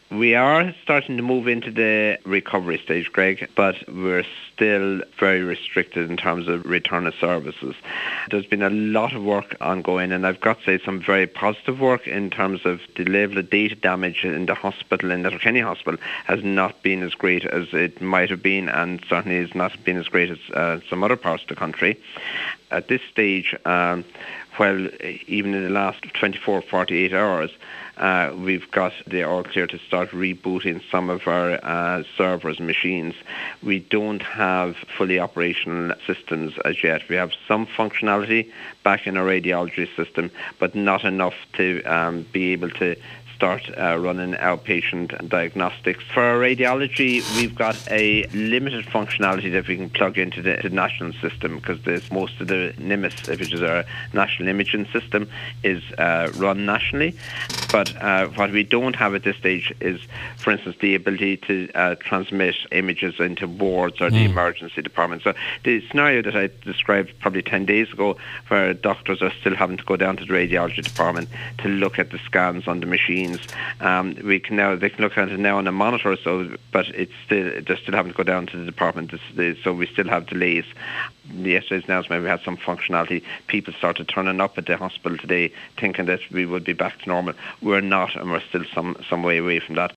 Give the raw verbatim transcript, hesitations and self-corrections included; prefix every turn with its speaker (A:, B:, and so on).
A: We are starting to move into the recovery stage, Greg, but we're still very restricted in terms of return of services. There's been a lot of work ongoing, and I've got to say some very positive work in terms of the level of data damage in the hospital, in the Letterkenny Hospital, has not been as great as it might have been, and certainly has not been as great as uh, some other parts of the country. At this stage, um, well, even in the last twenty-four, forty-eight hours, uh, we've got the all clear to start rebooting some of our uh, servers and machines. We don't have fully operational systems as yet. We have some functionality back in our radiology system, but not enough to um, be able to start uh, running outpatient diagnostics. For our radiology, we've got a limited functionality that we can plug into the, the national system, because there's most of the NIMIS, which is our national imaging system, is uh, run nationally. But uh, what we don't have at this stage is, for instance, the ability to uh, transmit images into wards or the mm. emergency department. So the scenario that I described probably ten days ago, where doctors are still having to go down to the radiology department to look at the scans on the machine. Um, we can now they can look at it now on a monitor, so but it's still they're still having to go down to the department, so we still have delays. Yesterday's announcement, we had some functionality. People started turning up at the hospital today thinking that we would be back to normal. We're not, and we're still some, some way away from that.